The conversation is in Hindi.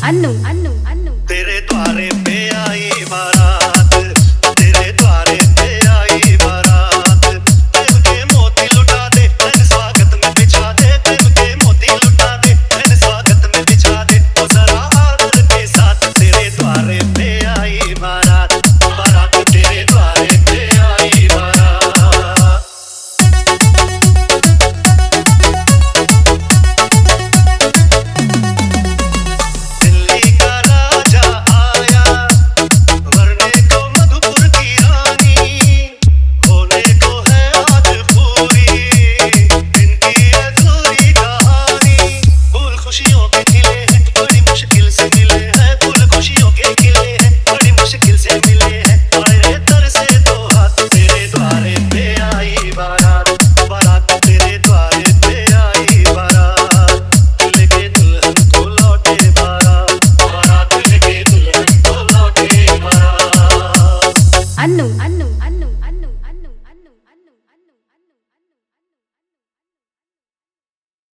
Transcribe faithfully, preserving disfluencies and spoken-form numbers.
अन्नू अन्नू अन्नू तेरे द्वारे पे आई बारात, तेरे द्वारे पे आई बारात। प्रेम के मोती लुटा दे, मैंने स्वागत में बिछा दे। प्रेम के मोती लुटा दे, मैंने स्वागत में बिछा दे। ओ जरा आदर के साथ तेरे द्वारे पे आई बारात, बारात तेरे द्वारे पे आई बारात। दिल्ली का राजा आया, वरने को मधुपुर की रानी, होने को है आज पूरी इनकी अधूरी कहानी। फूल खुशियों के खिले हैं, बड़ी मुश्किल से मिले हैं। फूल खुशियों के खिले हैं, बड़ी मुश्किल से मिले हैं। आए दर से दो हाथ, तेरे द्वारे पे आई बारात, बारात तेरे द्वारे पे आई बारात। लेके दुल्हन को लौटे बारात, बारात लेके दुल्हन को लौटे बारात। अन्नू अन्नू